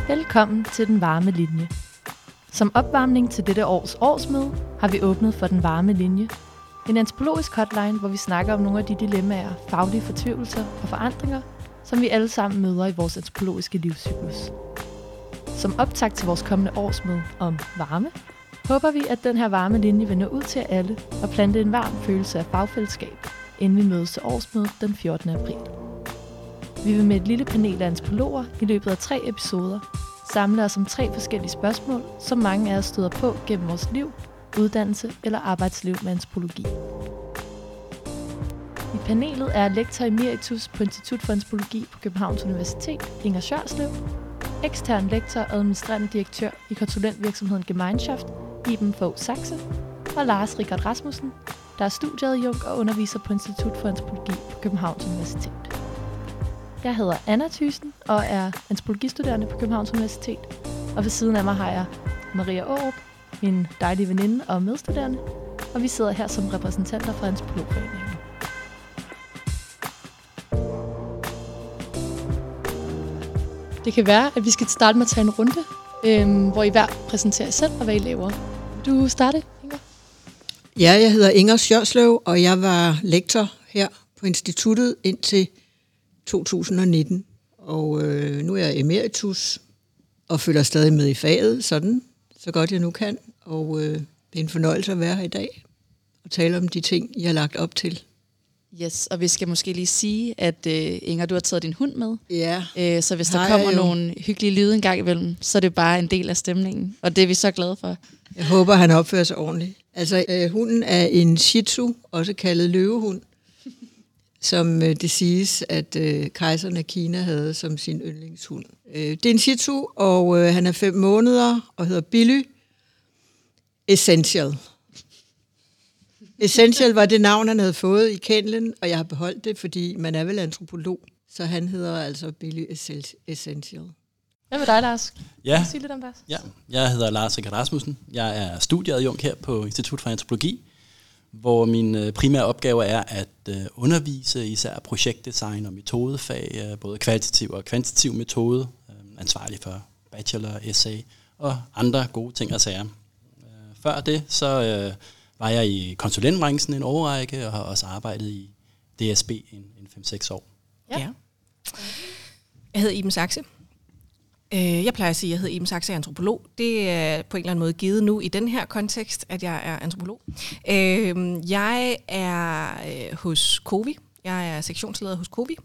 Velkommen til Den Varme Linje. Som opvarmning til dette års årsmøde har vi åbnet for Den Varme Linje. En antropologisk hotline, hvor vi snakker om nogle af de dilemmaer, faglige fortvivlelser og forandringer, som vi alle sammen møder i vores antropologiske livscyklus. Som optakt til vores kommende årsmøde om varme, håber vi, at den her varme linje vil nå ud til alle og plante en varm følelse af fagfællesskab, inden vi mødes til årsmødet den 14. april. Vi vil med et lille panel af antropologer i løbet af 3 episoder samle os om 3 forskellige spørgsmål, som mange af os støder på gennem vores liv, uddannelse eller arbejdsliv med antropologi. I panelet er lektor emeritus på Institut for Antropologi på Københavns Universitet, Inger Sjørslev, ekstern lektor og administrerende direktør i konsulentvirksomheden Gemeinschaft, Iben Fogh Saxe, og Lars Rikard Rasmussen, der er studieadjunkt og underviser på Institut for Antropologi på Københavns Universitet. Jeg hedder Anna Thyssen og er antropologistuderende på Københavns Universitet, og ved siden af mig har jeg Maria Aarup, min dejlige veninde og medstuderende, og vi sidder her som repræsentanter fra Antropologforeningen. Det kan være, at vi skal starte med at tage en runde, hvor I hver præsenterer jer selv og hvad I laver. Vil du starte, Inger? Ja, jeg hedder Inger Sjørslev, og jeg var lektor her på instituttet indtil 2019. Og nu er jeg emeritus og følger stadig med i faget, sådan, så godt jeg nu kan. Og det er en fornøjelse at være her i dag og tale om de ting, jeg har lagt op til. Yes, og vi skal måske lige sige, at Inger, du har taget din hund med. Ja. Så hvis der kommer nogle hyggelige lyde en gang imellem, så er det bare en del af stemningen. Og det er vi så glade for. Jeg håber, han opfører sig ordentligt. Altså, hunden er en shih tzu, også kaldet løvehund, som det siges, at kejseren af Kina havde som sin yndlingshund. Det er en shih tzu, og han er 5 måneder og hedder Billy Essential. Essential var det navn, han havde fået i kennelen, og jeg har beholdt det, fordi man er vel antropolog, så han hedder altså Billy Essential. Hvad med dig, Lars? Ja. Sige lidt om dig. Ja, jeg hedder Lars Rikard Rasmussen. Jeg er studieadjunkt her på Institut for Antropologi, hvor min primære opgave er at undervise især projektdesign og metodefag, både kvalitativ og kvantitativ metode, ansvarlig for bachelor, essay og andre gode ting og sager. Før det, så var jeg i konsulentbranchen en årrække og har også arbejdet i DSB en 5-6 år. Ja. Jeg hedder Iben Saxe. Jeg plejer at sige, at jeg hedder Iben Saxe, jeg er antropolog. Det er på en eller anden måde givet nu i den her kontekst, at jeg er antropolog. Jeg er hos COVI. Jeg er sektionsleder hos COVI.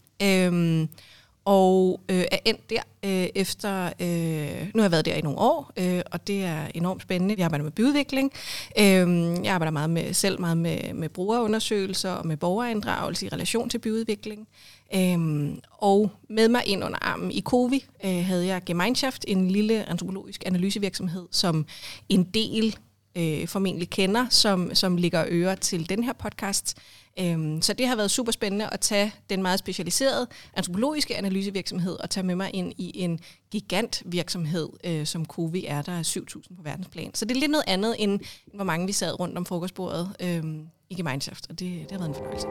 Og er endt der efter, nu har jeg været der i nogle år, og det er enormt spændende. Jeg arbejder med byudvikling. Jeg arbejder meget med brugerundersøgelser og med borgerinddragelse i relation til byudvikling. Og med mig ind under armen i COVI havde jeg Gemeinschaft, en lille antropologisk analysevirksomhed, som en del formentlig kender, som ligger øre til den her podcast. Så det har været super spændende at tage den meget specialiserede antropologiske analysevirksomhed og tage med mig ind i en gigantvirksomhed, som COVI er. Der er 7.000 på verdensplan. Så det er lidt noget andet, end hvor mange vi sad rundt om frokostbordet i Gemeinschaft, og det har været en fornøjelse.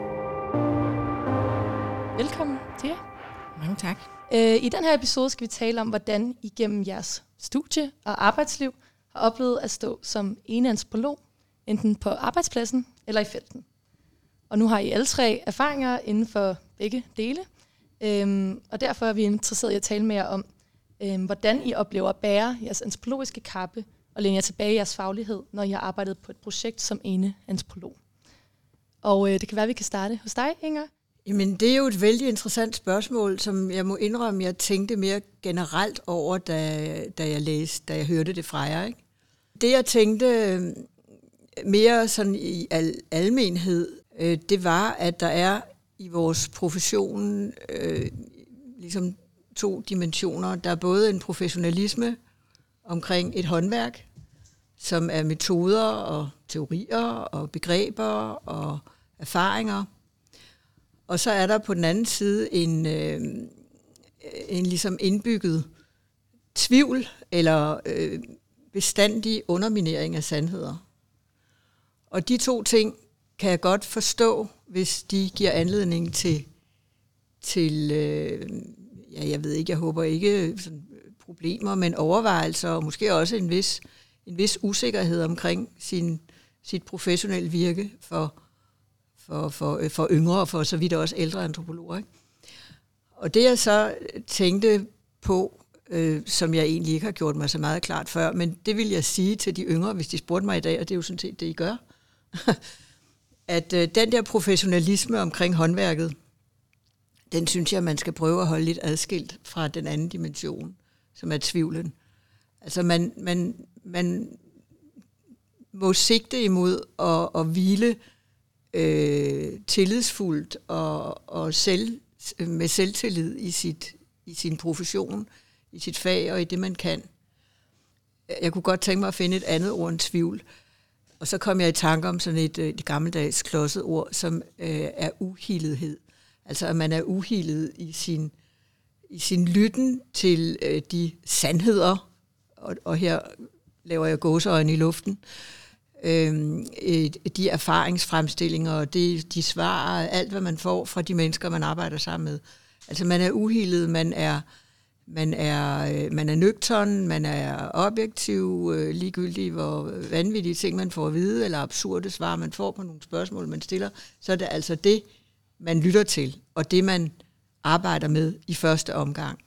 Velkommen til jer. Mange tak. I den her episode skal vi tale om, hvordan I gennem jeres studie og arbejdsliv har oplevet at stå som ene antropolog, enten på arbejdspladsen eller i felten. Og nu har I alle 3 erfaringer inden for begge dele, og derfor er vi interesseret i at tale med jer om, hvordan I oplever at bære jeres antropologiske kappe og læne jer tilbage i jeres faglighed, når I har arbejdet på et projekt som ene antropolog. Og det kan være, at vi kan starte hos dig, Inger. Jamen, det er jo et vældig interessant spørgsmål, som jeg må indrømme, jeg tænkte mere generelt over, da jeg hørte det fra jer. Ikke? Det, jeg tænkte mere sådan i almenhed, det var, at der er i vores profession ligesom 2 dimensioner. Der er både en professionalisme omkring et håndværk, som er metoder og teorier og begreber og erfaringer. Og så er der på den anden side en ligesom indbygget tvivl eller bestandig underminering af sandheder. Og de 2 ting kan jeg godt forstå, hvis de giver anledning til jeg ved ikke, jeg håber ikke sådan problemer, men overvejelser og måske også en vis usikkerhed omkring sit professionelle virke for yngre og for så vidt også ældre antropologer. Ikke? Og det jeg så tænkte på, som jeg egentlig ikke har gjort mig så meget klart før, men det vil jeg sige til de yngre, hvis de spurgte mig i dag, og det er jo sådan set det, I gør, at den der professionalisme omkring håndværket, den synes jeg, man skal prøve at holde lidt adskilt fra den anden dimension, som er tvivlen. Altså man må sigte imod at hvile tillidsfuldt og med selvtillid i sin profession, i sit fag og i det, man kan. Jeg kunne godt tænke mig at finde et andet ord end tvivl. Og så kom jeg i tanke om sådan et gammeldags klodset ord, som er uhillethed. Altså at man er uhillet i sin lytten til de sandheder, og her laver jeg gåseøjne i luften, de erfaringsfremstillinger og de svar, alt hvad man får fra de mennesker, man arbejder sammen med. Altså man er uhillet, man er nøgtern, man er objektiv, ligegyldig hvor vanvittige ting man får at vide, eller absurde svar man får på nogle spørgsmål, man stiller, så er det altså det, man lytter til, og det man arbejder med i første omgang.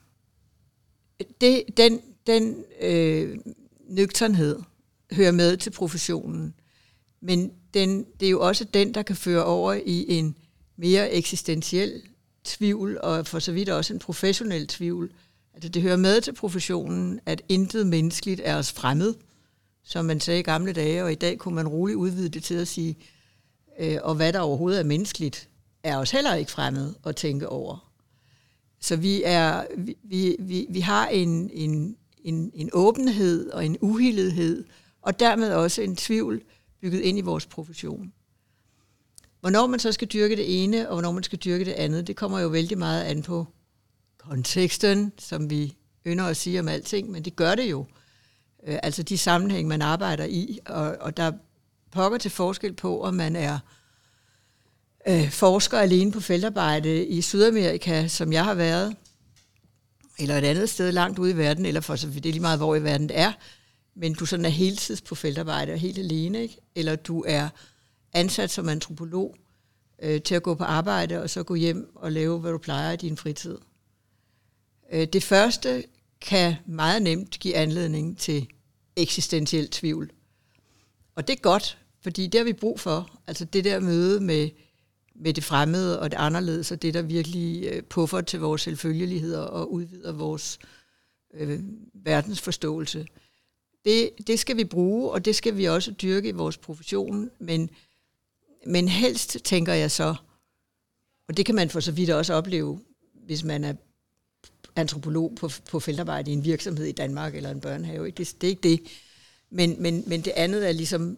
Den nøgternhed hører med til professionen, men det er jo også den, der kan føre over i en mere eksistentiel tvivl, og for så vidt også en professionel tvivl. Altså det hører med til professionen, at intet menneskeligt er os fremmed, som man sagde i gamle dage, og i dag kunne man roligt udvide det til at sige, og hvad der overhovedet er menneskeligt, er os heller ikke fremmed at tænke over. Så vi har en åbenhed og en uhillethed, og dermed også en tvivl bygget ind i vores profession. Hvornår man så skal dyrke det ene, og hvornår man skal dyrke det andet, det kommer jo vældig meget an på konteksten, som vi ynder at sige om alting, men det gør det jo. Altså de sammenhæng, man arbejder i, og der pokker til forskel på, om man er forsker alene på feltarbejde i Sydamerika, som jeg har været, eller et andet sted langt ude i verden, eller for så vidt det er lige meget, hvor i verden det er, men du sådan er heltids på feltarbejde og helt alene, ikke? Eller du er ansat som antropolog til at gå på arbejde, og så gå hjem og lave, hvad du plejer i din fritid. Det første kan meget nemt give anledning til eksistentiel tvivl. Og det er godt, fordi det har vi brug for. Altså det der møde med det fremmede og det anderledes, og det der virkelig puffer til vores selvfølgeligheder og udvider vores verdensforståelse. Det skal vi bruge, og det skal vi også dyrke i vores profession, men helst tænker jeg så, og det kan man for så vidt også opleve, hvis man er antropolog på feltarbejde i en virksomhed i Danmark eller en børnehave. Ikke? Det er ikke det. Men det andet er ligesom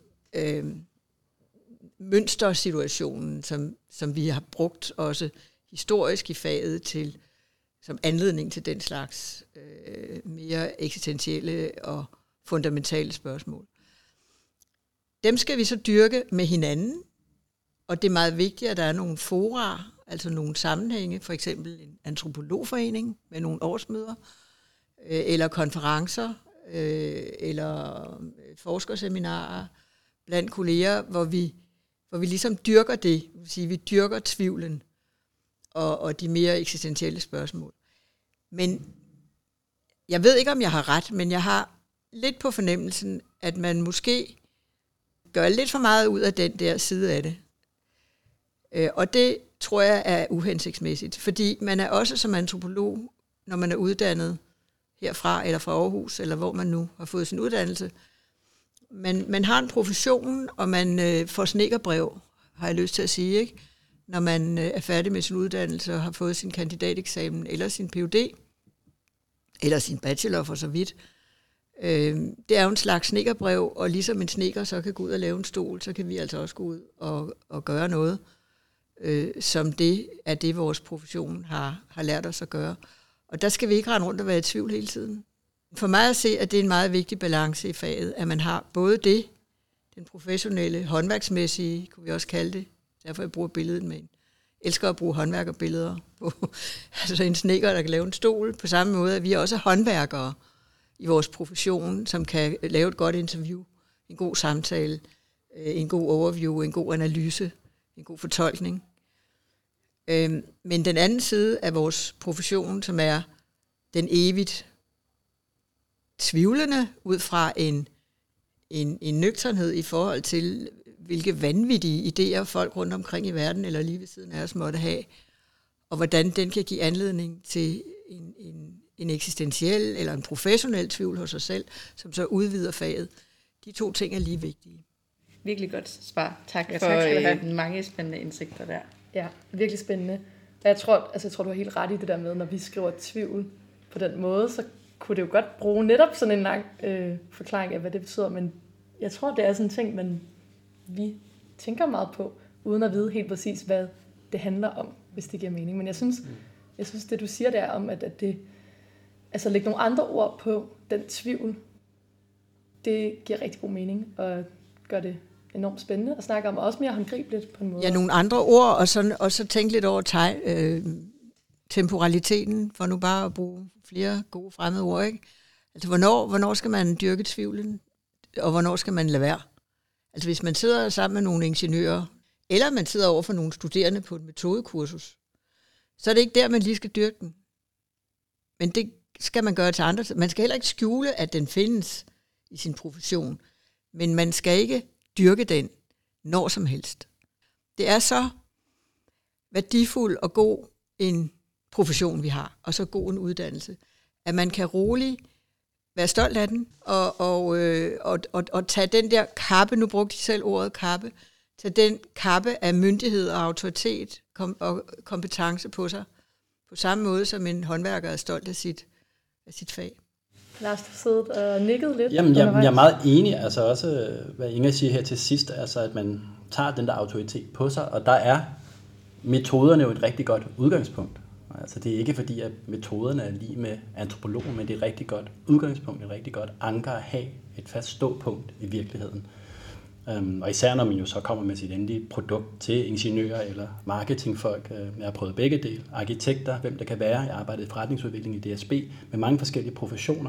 mønstersituationen, som vi har brugt også historisk i faget som anledning til den slags mere eksistentielle og fundamentale spørgsmål. Dem skal vi så dyrke med hinanden, og det er meget vigtigt, at der er nogle fora, altså nogle sammenhænge, for eksempel en antropologforening med nogle årsmøder, eller konferencer, eller forskerseminarer blandt kolleger, hvor vi ligesom dyrker det, det vil sige, vi dyrker tvivlen og de mere eksistentielle spørgsmål. Men jeg ved ikke, om jeg har ret, men jeg har lidt på fornemmelsen, at man måske gør lidt for meget ud af den der side af det. Og det tror jeg er uhensigtsmæssigt, fordi man er også som antropolog, når man er uddannet herfra eller fra Aarhus, eller hvor man nu har fået sin uddannelse. Man har en profession, og man får snedkerbrev, har jeg lyst til at sige, ikke? Når man er færdig med sin uddannelse og har fået sin kandidateksamen, eller sin Ph.D., eller sin bachelor for så vidt. Det er jo en slags snedkerbrev, og ligesom en snedker så kan gå ud og lave en stol, så kan vi altså også gå ud og gøre noget, som det er det, vores profession har lært os at gøre. Og der skal vi ikke rende rundt og være i tvivl hele tiden. For mig at se, at det er en meget vigtig balance i faget, at man har både det, den professionelle, håndværksmæssige, kunne vi også kalde det, derfor jeg bruger billedet med en. Elsker at bruge håndværkerbilleder på, altså en snedker, der kan lave en stol, på samme måde, at vi er også håndværkere, i vores profession, som kan lave et godt interview, en god samtale, en god overview, en god analyse, en god fortolkning. Men den anden side af vores profession, som er den evigt tvivlende ud fra en nøgternhed i forhold til, hvilke vanvittige idéer folk rundt omkring i verden, eller lige ved siden af os, måtte have, og hvordan den kan give anledning til en eksistentiel eller en professionel tvivl hos os selv, som så udvider faget. De to ting er lige vigtige. Virkelig godt svar. Tak for tak skal du have. mange spændende indsigter der. Ja, virkelig spændende. Jeg tror, du har helt ret i det der med, når vi skriver tvivl på den måde, så kunne det jo godt bruge netop sådan en lang forklaring af, hvad det betyder. Men jeg tror, det er sådan en ting, vi tænker meget på, uden at vide helt præcis, hvad det handler om, hvis det giver mening. Men jeg synes det du siger der om, at det, altså lægge nogle andre ord på den tvivl, det giver rigtig god mening, og gør det enormt spændende at snakke om, og også mere håndgribeligt på en måde. Ja, nogle andre ord, og så tænke lidt over temporaliteten, for nu bare at bruge flere gode fremmede ord, ikke? Altså, hvornår skal man dyrke tvivlen, og hvornår skal man lade være? Altså, hvis man sidder sammen med nogle ingeniører, eller man sidder over for nogle studerende på et metodekursus, så er det ikke der, man lige skal dyrke den. Men det skal man gøre til andre. Man skal heller ikke skjule, at den findes i sin profession, men man skal ikke dyrke den når som helst. Det er så værdifuld og god en profession, vi har, og så god en uddannelse, at man kan roligt være stolt af den, og tage den der kappe, nu brugte de selv ordet kappe, tage den kappe af myndighed og autoritet og kompetence på sig, på samme måde som en håndværker er stolt af sit fag. Lars, du siddet og nikket lidt. Jamen, jeg er meget enig, altså også, hvad Inger siger her til sidst, altså at man tager den der autoritet på sig, og der er metoderne jo et rigtig godt udgangspunkt. Altså det er ikke fordi, at metoderne er lige med antropologen, men det er et rigtig godt udgangspunkt, et rigtig godt anker at have, et fast ståpunkt i virkeligheden. Og især når man jo så kommer med sit endelige produkt til ingeniører eller marketingfolk. Jeg har prøvet begge dele. Arkitekter, hvem det kan være. Jeg arbejdede i forretningsudvikling i DSB med mange forskellige professioner.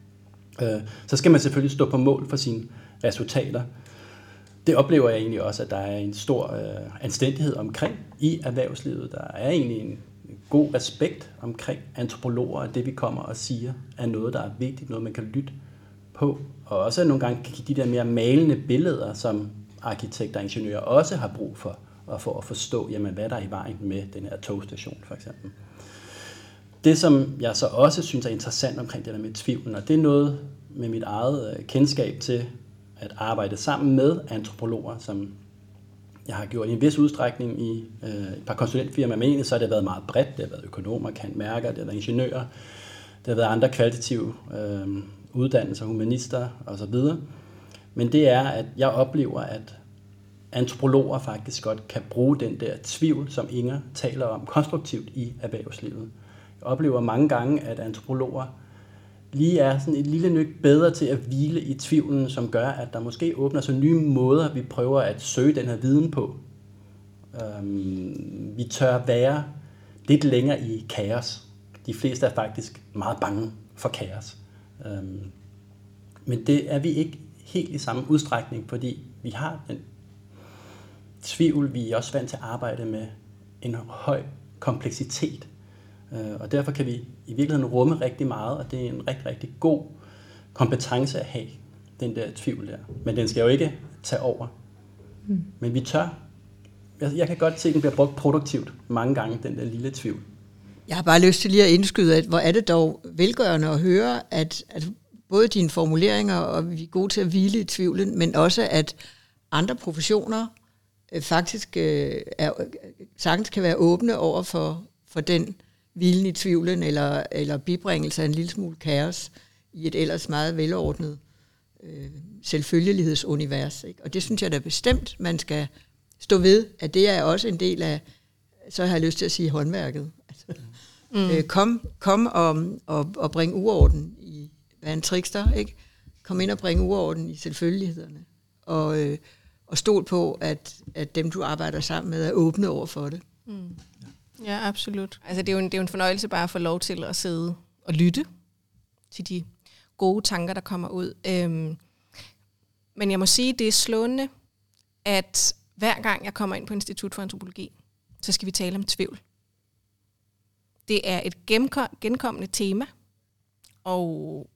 Så skal man selvfølgelig stå på mål for sine resultater. Det oplever jeg egentlig også, at der er en stor anstændighed omkring i erhvervslivet. Der er egentlig en god respekt omkring antropologer, og det vi kommer og siger er noget, der er vigtigt, noget man kan lytte på, og også nogle gange kan give de der mere malende billeder, som arkitekter og ingeniører også har brug for, og for at forstå, jamen, hvad der er i vejen med den her togstation, for eksempel. Det, som jeg så også synes er interessant omkring det der med tvivlen, og det er noget med mit eget kendskab til at arbejde sammen med antropologer, som jeg har gjort i en vis udstrækning i et par konsulentfirmaer, men egentlig så har det været meget bredt. Det har været økonomer, kantmærker, det har været ingeniører, det har været andre kvalitative uddannelser, humanister osv. Men det er, at jeg oplever, at antropologer faktisk godt kan bruge den der tvivl, som Inger taler om, konstruktivt i erhvervslivet. Jeg oplever mange gange, at antropologer lige er sådan et lille nyk bedre til at hvile i tvivlen, som gør, at der måske åbner sig nye måder, vi prøver at søge den her viden på. Vi tør være lidt længere i kaos. De fleste er faktisk meget bange for kaos. Men det er vi ikke helt i samme udstrækning, fordi vi har den tvivl, vi er også vant til at arbejde med en høj kompleksitet. Og derfor kan vi i virkeligheden rumme rigtig meget, og det er en rigtig, rigtig god kompetence at have, den der tvivl der. Men den skal jo ikke tage over. Men vi tør. Jeg kan godt se, at den bliver brugt produktivt mange gange, den der lille tvivl. Jeg har bare lyst til lige at indskyde, at hvor er det dog velgørende at høre, at både dine formuleringer, og vi er gode til at hvile i tvivlen, men også at andre professioner faktisk sagtens kan være åbne over for den hvilen i tvivlen, eller bibringelse af en lille smule kaos i et ellers meget velordnet selvfølgelighedsunivers. Ikke? Og det synes jeg da bestemt, man skal stå ved, at det er også en del af, så har jeg lyst til at sige, håndværket. Altså, kom og bring uorden i, hvad en trickster, ikke? Kom ind og bring uorden i selvfølgelighederne. Og stol på, at dem, du arbejder sammen med, er åbne over for det. Ja, absolut. Altså, det er jo en fornøjelse bare at få lov til at sidde og lytte til de gode tanker, der kommer ud. Men jeg må sige, det er slående, at hver gang jeg kommer ind på Institut for Antropologi, så skal vi tale om tvivl. Det er et genkommende tema, og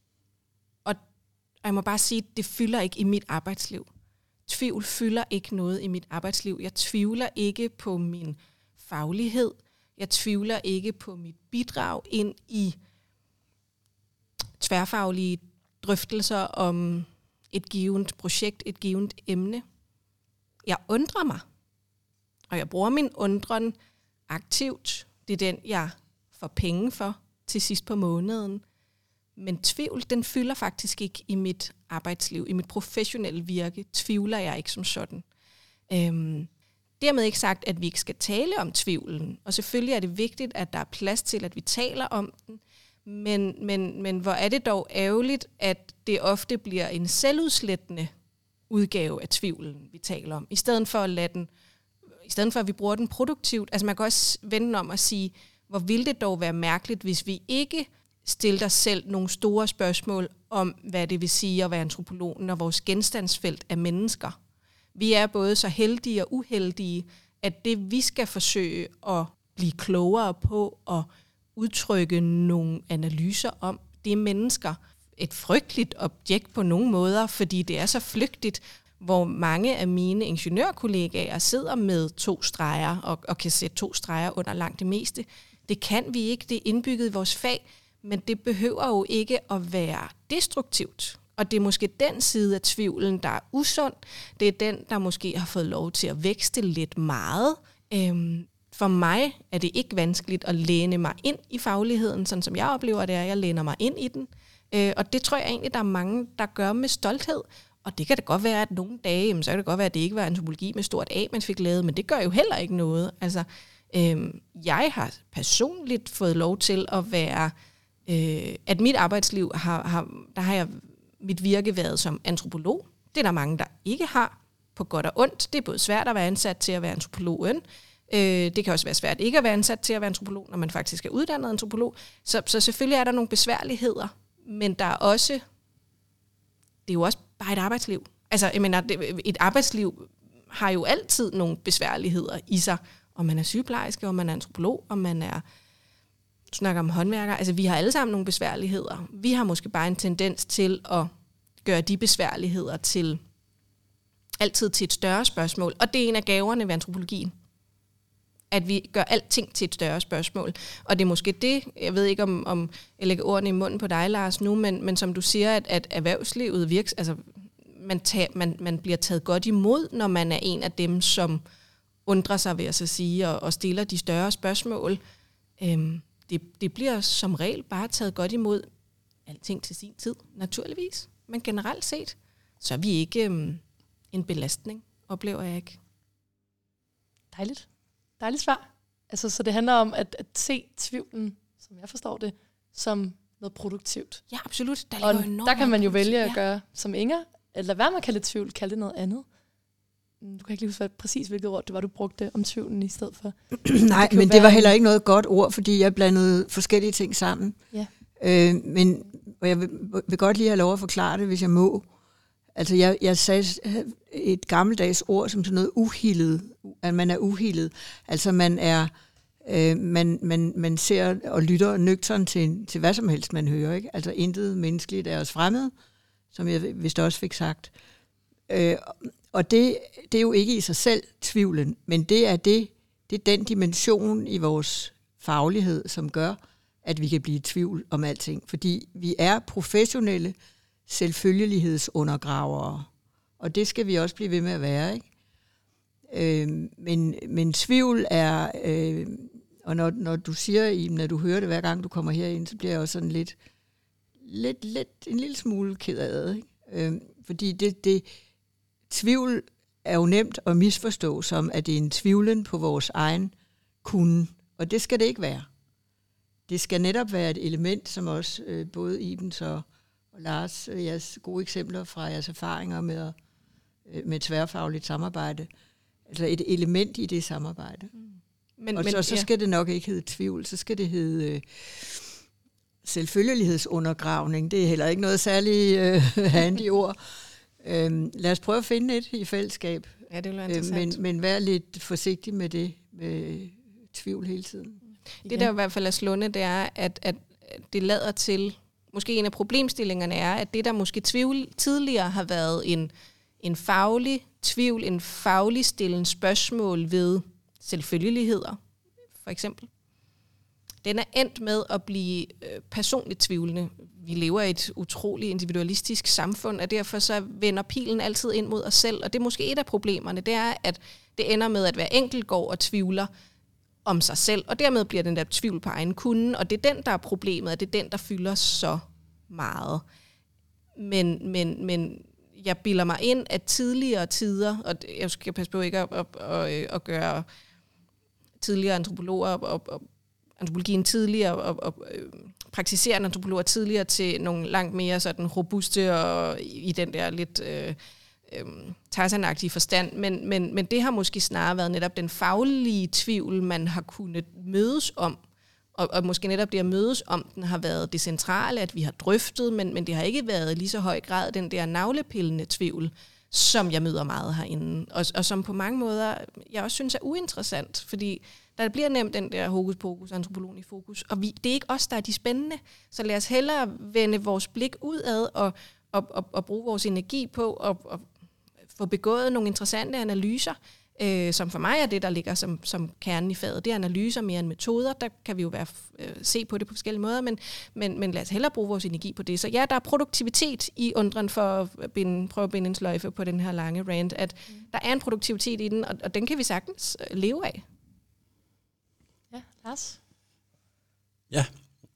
jeg må bare sige, at det fylder ikke i mit arbejdsliv. Tvivl fylder ikke noget i mit arbejdsliv. Jeg tvivler ikke på min faglighed. Jeg tvivler ikke på mit bidrag ind i tværfaglige drøftelser om et givet projekt, et givet emne. Jeg undrer mig, og jeg bruger min undren aktivt. Det er den, jeg får penge for til sidst på måneden. Men tvivl, den fylder faktisk ikke i mit arbejdsliv, i mit professionelle virke. Tvivler jeg ikke som sådan. Dermed ikke sagt, at vi ikke skal tale om tvivlen. Og selvfølgelig er det vigtigt, at der er plads til, at vi taler om den. Men hvor er det dog ærgerligt, at det ofte bliver en selvudslættende udgave af tvivlen, vi taler om. I stedet for at vi bruger den produktivt. Altså man kan også vende om at sige, hvor ville det dog være mærkeligt, hvis vi ikke stiller os selv nogle store spørgsmål om, hvad det vil sige at være antropolog, når vores genstandsfelt er mennesker. Vi er både så heldige og uheldige, at det vi skal forsøge at blive klogere på og udtrykke nogle analyser om, det er mennesker. Et frygteligt objekt på nogle måder, fordi det er så flygtigt, hvor mange af mine ingeniørkollegaer sidder med 2 streger og kan sætte 2 streger under langt det meste. Det kan vi ikke, det er indbygget i vores fag, men det behøver jo ikke at være destruktivt. Og det er måske den side af tvivlen, der er usund. Det er den, der måske har fået lov til at vækste lidt meget. For mig er det ikke vanskeligt at læne mig ind i fagligheden, sådan som jeg oplever det er. Jeg læner mig ind i den. Og det tror jeg egentlig, der er mange, der gør med stolthed. Og det kan det godt være, at nogle dage, så kan det godt være, at det ikke var antropologi med stort A, man fik lavet, men det gør jo heller ikke noget. Altså, jeg har personligt fået lov til at være, at mit arbejdsliv der har jeg mit virke været som antropolog. Det er der mange, der ikke har, på godt og ondt. Det er både svært at være ansat til at være antropologen. Det kan også være svært ikke at være ansat til at være antropolog, når man faktisk er uddannet antropolog. Så selvfølgelig er der nogle besværligheder, men der er også, det er jo også bare et arbejdsliv. Altså, jeg mener, et arbejdsliv har jo altid nogle besværligheder i sig. Om man er sygeplejerske, om man er antropolog, om man er, du snakker om håndværker. Altså, vi har alle sammen nogle besværligheder. Vi har måske bare en tendens til at gøre de besværligheder altid til et større spørgsmål. Og det er en af gaverne ved antropologien. At vi gør alting til et større spørgsmål. Og det er måske det, jeg ved ikke om jeg lægger ordene i munden på dig, Lars, nu, men som du siger, at erhvervslivet altså man bliver taget godt imod, når man er en af dem, som undrer sig, vil jeg så sige, og stiller de større spørgsmål. Det bliver som regel bare taget godt imod alting til sin tid, naturligvis. Men generelt set, så er vi ikke en belastning, oplever jeg ikke. Dejligt. Dejligt svar. Altså, så det handler om at se tvivlen, som jeg forstår det, som noget produktivt. Ja, absolut. Der kan man jo vælge at gøre som Inger, eller være med at kalde det tvivl, kalde det noget andet. Du kan ikke lige huske præcis, hvilket ord det var, du brugte om tvivlen i stedet for. Nej, men det var heller ikke noget godt ord, fordi jeg blandede forskellige ting sammen. Ja. Og jeg vil godt lige have lov at forklare det, hvis jeg må. Altså, jeg sagde et gammeldags ord som sådan noget uhildet, at man er uhildet. Altså, man er, man ser og lytter nøgtern til hvad som helst, man hører, ikke? Altså, intet menneskeligt er os fremmed, som jeg vist også fik sagt. Og det er jo ikke i sig selv tvivlen, men det er den dimension i vores faglighed, som gør, at vi kan blive i tvivl om alting. Fordi vi er professionelle selvfølgelighedsundergravere, og det skal vi også blive ved med at være, ikke? Men tvivl er, og når du siger, når du hører det hver gang du kommer herind, så bliver jeg også sådan lidt en lille smule ked af det, ikke? Fordi tvivl er jo nemt at misforstå som, at det er en tvivlen på vores egen kunde, og det skal det ikke være. Det skal netop være et element, som også både Ibens og Lars, jeres gode eksempler fra jeres erfaringer med tværfagligt samarbejde, altså et element i det samarbejde. Så skal det nok ikke hedde tvivl, så skal det hedde selvfølgelighedsundergravning. Det er heller ikke noget særligt handy ord. Lad os prøve at finde et i fællesskab. Ja, det er interessant. Men vær lidt forsigtig med det, med tvivl hele tiden. Det, der i hvert fald er slående, det er, at det lader til, måske en af problemstillingerne er, at det, der måske tidligere har været en faglig tvivl, en faglig stillende spørgsmål ved selvfølgeligheder, for eksempel, den er endt med at blive personligt tvivlende. Vi lever i et utroligt individualistisk samfund, og derfor så vender pilen altid ind mod os selv. Og det er måske et af problemerne, det er, at det ender med, at hver enkelt går og tvivler om sig selv, og dermed bliver den der tvivl på egen kunde, og det er den, der er problemet, og det er den, der fylder så meget. Men jeg bilder mig ind, at tidligere tider, og jeg skal passe på ikke at gøre tidligere antropologer og antropologien tidligere og praktiserende antropologer tidligere til nogle langt mere sådan robuste og i den der lidt Tarzan-agtige forstand, men det har måske snarere været netop den faglige tvivl, man har kunnet mødes om, og måske netop det at mødes om, den har været det centrale, at vi har drøftet, men det har ikke været lige så høj grad den der navlepillende tvivl, som jeg møder meget herinde, og som på mange måder, jeg også synes er uinteressant, fordi der bliver nemt den der hokus pokus, antropologen i fokus, og det er ikke os, der er de spændende, så lad os hellere vende vores blik udad og bruge vores energi på at få begået nogle interessante analyser, som for mig er det, der ligger som kernen i faget. Det er analyser mere end metoder, der kan vi jo se på det på forskellige måder, men lad os hellere bruge vores energi på det. Så ja, der er produktivitet i undren for at prøve at binde en sløjfe på den her lange rant, at der er en produktivitet i den, og den kan vi sagtens leve af. Ja, Lars? Ja,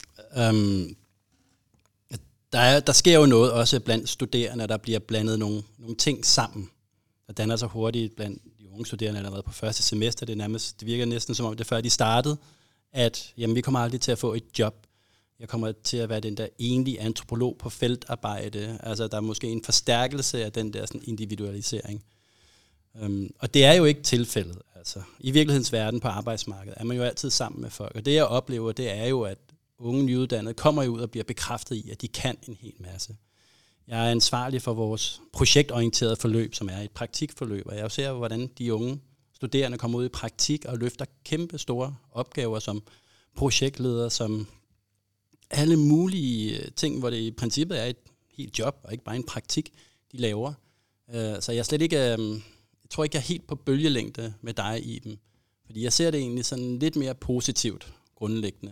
der sker jo noget også blandt studerende, der bliver blandet nogle ting sammen. Der danner sig hurtigt blandt de unge studerende allerede på første semester. Det virker næsten som om det før de startede, at jamen, vi kommer aldrig til at få et job. Jeg kommer til at være den der egentlige antropolog på feltarbejde. Altså der er måske en forstærkelse af den der sådan, individualisering. Og det er jo ikke tilfældet. Altså, i virkelighedens verden på arbejdsmarkedet er man jo altid sammen med folk. Og det jeg oplever, det er jo, at unge nyuddannede kommer ud og bliver bekræftet i, at de kan en hel masse. Jeg er ansvarlig for vores projektorienterede forløb, som er et praktikforløb, og jeg ser, hvordan de unge studerende kommer ud i praktik og løfter kæmpe store opgaver som projektleder, som alle mulige ting, hvor det i princippet er et helt job, og ikke bare en praktik, de laver. Så jeg slet ikke, jeg tror ikke, jeg er helt på bølgelængde med dig, Iben, fordi jeg ser det egentlig sådan lidt mere positivt grundlæggende.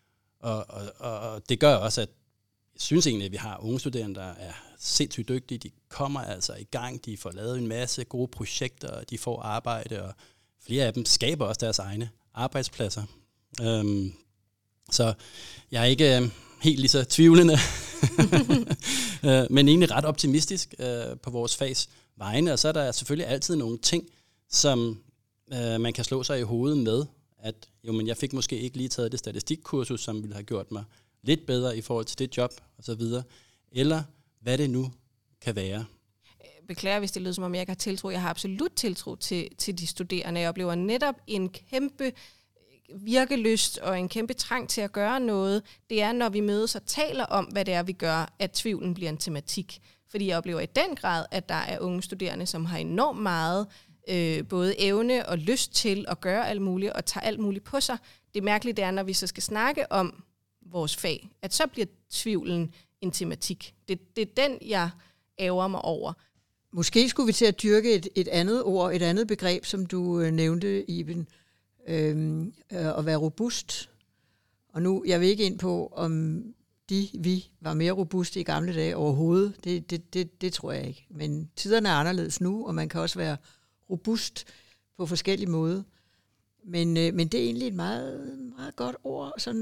Og det gør også, at jeg synes egentlig, at vi har unge studerende, der er sindssygt dygtige. De kommer altså i gang, de får lavet en masse gode projekter, og de får arbejde, og flere af dem skaber også deres egne arbejdspladser. Så jeg er ikke helt lige så tvivlende, men egentlig ret optimistisk på vores fags vegne. Og så er der selvfølgelig altid nogle ting, som man kan slå sig i hovedet med, at jo, men jeg fik måske ikke lige taget det statistikkursus, som ville have gjort mig lidt bedre i forhold til det job og så videre, eller hvad det nu kan være. Beklager, hvis det lyder som om jeg ikke har tiltro. Jeg har absolut tiltro til de studerende. Jeg oplever netop en kæmpe virkelyst og en kæmpe trang til at gøre noget. Det er, når vi mødes og taler om, hvad det er, vi gør, at tvivlen bliver en tematik. Fordi jeg oplever i den grad, at der er unge studerende, som har enormt meget både evne og lyst til at gøre alt muligt og tage alt muligt på sig. Det mærkelige det er, når vi så skal snakke om vores fag, at så bliver tvivlen en tematik. Det er den, jeg ærger mig over. Måske skulle vi til at dyrke et andet ord, et andet begreb, som du nævnte, Iben, at være robust. Og nu, jeg vil ikke ind på, om vi var mere robuste i gamle dage overhovedet. Det tror jeg ikke. Men tiderne er anderledes nu, og man kan også være robust på forskellige måder. Men det er egentlig et meget, meget godt ord, sådan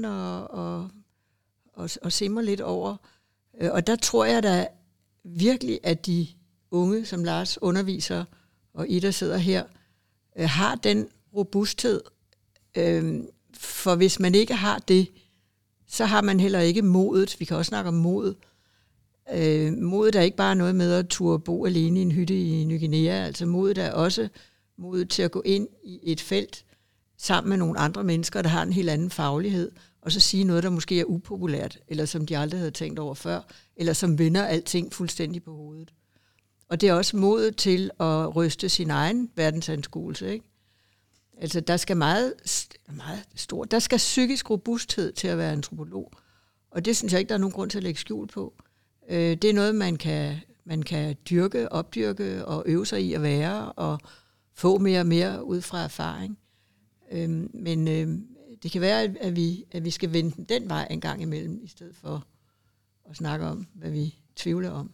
at simre lidt over. Og der tror jeg da virkelig, at de unge, som Lars underviser, og I, der sidder her, har den robusthed. For hvis man ikke har det, så har man heller ikke modet. Vi kan også snakke om mod. Modet er ikke bare noget med at turde bo alene i en hytte i Ny Guinea. Altså modet er også modet til at gå ind i et felt, sammen med nogle andre mennesker, der har en helt anden faglighed, og så sige noget, der måske er upopulært, eller som de aldrig havde tænkt over før, eller som vender alting fuldstændig på hovedet. Og det er også modet til at ryste sin egen verdensanskuelse, ikke? Altså, der skal meget stor, der skal psykisk robusthed til at være antropolog. Og det synes jeg ikke, der er nogen grund til at lægge skjul på. Det er noget, man kan dyrke, opdyrke og øve sig i at være, og få mere og mere ud fra erfaring. Men det kan være, at vi skal vende den vej en gang imellem, i stedet for at snakke om, hvad vi tvivler om.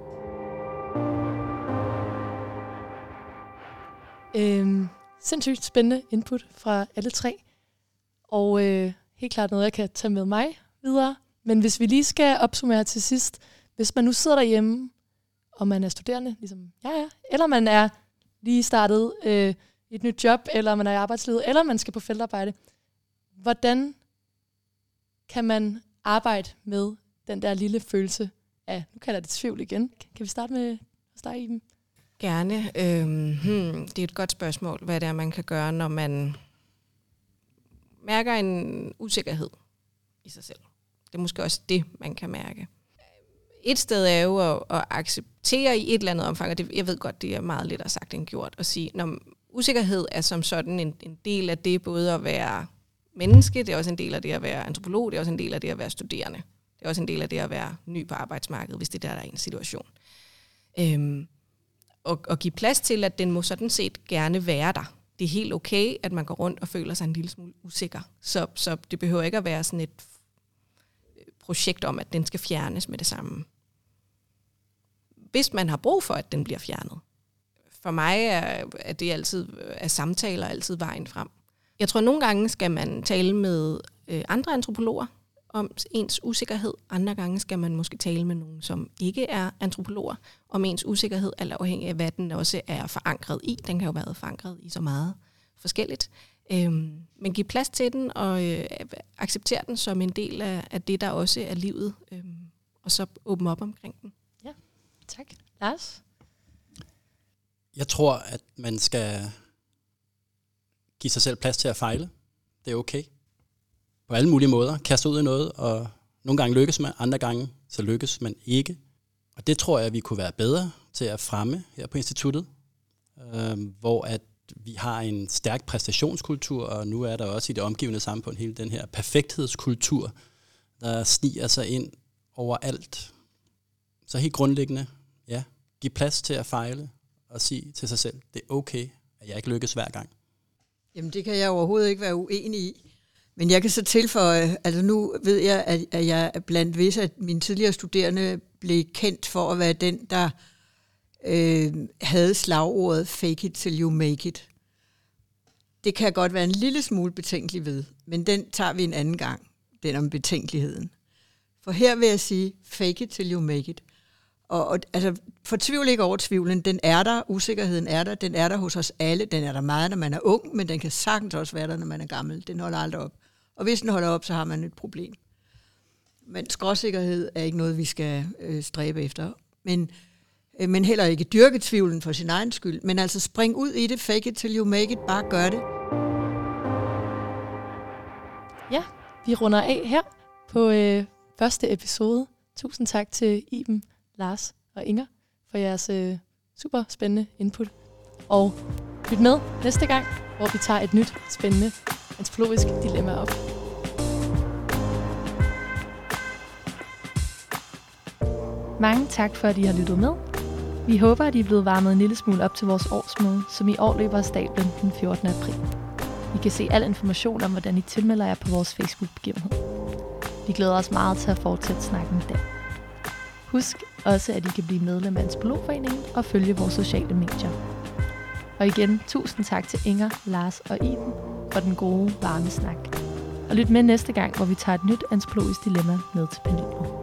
Sindssygt spændende input fra alle tre. Og helt klart noget, jeg kan tage med mig videre. Men hvis vi lige skal opsummere til sidst. Hvis man nu sidder derhjemme, og man er studerende, ligesom jeg er, eller man er lige startet et nyt job, eller man er i arbejdslivet, eller man skal på feltarbejde. Hvordan kan man arbejde med den der lille følelse af, nu kalder jeg det tvivl igen. Kan vi starte med dig, Iben? Gerne. Det er et godt spørgsmål, hvad det er, man kan gøre, når man mærker en usikkerhed i sig selv. Det er måske også det, man kan mærke. Et sted er jo at acceptere i et eller andet omfang, og det, jeg ved godt, det er meget lettere sagt end gjort, at sige, når usikkerhed er som sådan en del af det, både at være menneske, det er også en del af det at være antropolog, det er også en del af det at være studerende. Det er også en del af det at være ny på arbejdsmarkedet, hvis det der er en situation. Og give plads til, at den må sådan set gerne være der. Det er helt okay, at man går rundt og føler sig en lille smule usikker. Så det behøver ikke at være sådan et projekt om, at den skal fjernes med det samme. Hvis man har brug for, at den bliver fjernet. For mig er det altid, er samtaler altid vejen frem. Jeg tror, at nogle gange skal man tale med andre antropologer om ens usikkerhed. Andre gange skal man måske tale med nogen, som ikke er antropologer, om ens usikkerhed, alt afhængig af, hvad den også er forankret i. Den kan jo være forankret i så meget forskelligt. Men giv plads til den, og acceptere den som en del af det, der også er livet, og så åbne op omkring den. Ja, tak. Lars? Jeg tror, at man skal give sig selv plads til at fejle. Det er okay. På alle mulige måder. Kaste ud i noget, og nogle gange lykkes man, andre gange så lykkes man ikke. Og det tror jeg, at vi kunne være bedre til at fremme her på instituttet, hvor at vi har en stærk præstationskultur, og nu er der også i det omgivende samfund hele den her perfekthedskultur, der sniger sig ind overalt. Så helt grundlæggende, ja, giv plads til at fejle, og sige til sig selv, det er okay, at jeg ikke lykkes hver gang. Jamen det kan jeg overhovedet ikke være uenig i. Men jeg kan så tilføje, altså nu ved jeg, at jeg blandt visse af mine tidligere studerende blev kendt for at være den, der havde slagordet fake it till you make it. Det kan godt være en lille smule betænkelig ved, men den tager vi en anden gang, den om betænkeligheden. For her vil jeg sige, fake it till you make it. Og altså, fortvivl ikke over tvivlen, den er der, usikkerheden er der, den er der hos os alle, den er der meget, når man er ung, men den kan sagtens også være der, når man er gammel. Den holder aldrig op. Og hvis den holder op, så har man et problem. Men skråsikkerhed er ikke noget, vi skal stræbe efter. Men heller ikke dyrke tvivlen for sin egen skyld. Men altså spring ud i det, fake it till you make it, bare gør det. Ja, vi runder af her på første episode. Tusind tak til Iben, Lars og Inger for jeres super spændende input. Og lyt med næste gang, hvor vi tager et nyt spændende antropologisk dilemma op. Mange tak for, at I har lyttet med. Vi håber, at I er blevet varmet en lille smule op til vores årsmøde, som i år løber af stablen den 14. april. I kan se al information om, hvordan I tilmelder jer på vores Facebook-begivenhed. Vi glæder os meget til at fortsætte snakken i dag. Husk også, at I kan blive medlem af Antropologforeningen og følge vores sociale medier. Og igen, tusind tak til Inger, Lars og Iben for den gode, varme snak. Og lyt med næste gang, hvor vi tager et nyt antropologisk dilemma med til panelet.